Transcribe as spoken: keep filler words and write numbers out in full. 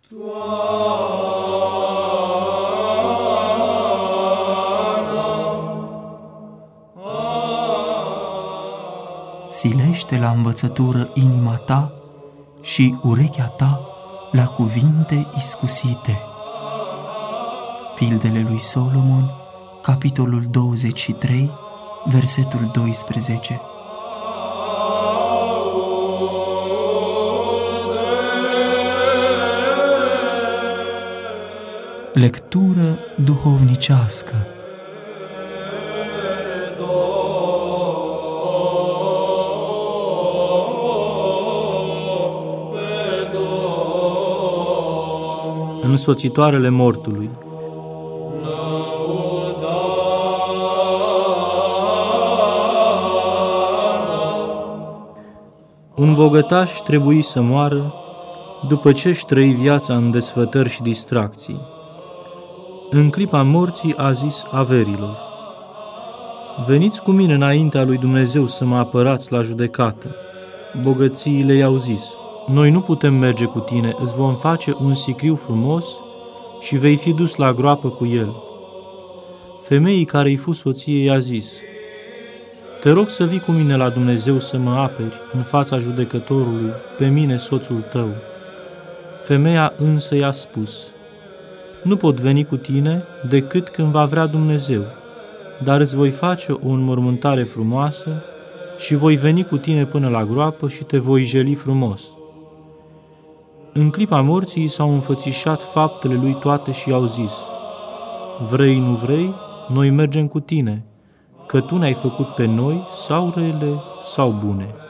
Silește la învățătură inima ta și urechea ta la cuvinte iscusite. Pildele lui Solomon, capitolul douăzeci și trei, versetul doisprezece. Lectură duhovnicească. Însoțitoarele mortului. Un bogătaș trebuie să moară după ce își trăi viața în desfătări și distracții. În clipa morții a zis averilor: veniți cu mine înaintea lui Dumnezeu să mă apărați la judecată. Bogățiile i-au zis: noi nu putem merge cu tine, îți vom face un sicriu frumos și vei fi dus la groapă cu el. Femeii care-i fu soție i-a zis: te rog să vii cu mine la Dumnezeu să mă aperi în fața judecătorului, pe mine, soțul tău. Femeia însă i-a spus: nu pot veni cu tine decât când va vrea Dumnezeu, dar îți voi face o înmormântare frumoasă și voi veni cu tine până la groapă și te voi jeli frumos. În clipa morții s-au înfățișat faptele lui toate și i-au zis: vrei, nu vrei, noi mergem cu tine, că tu ne-ai făcut pe noi sau rele sau bune.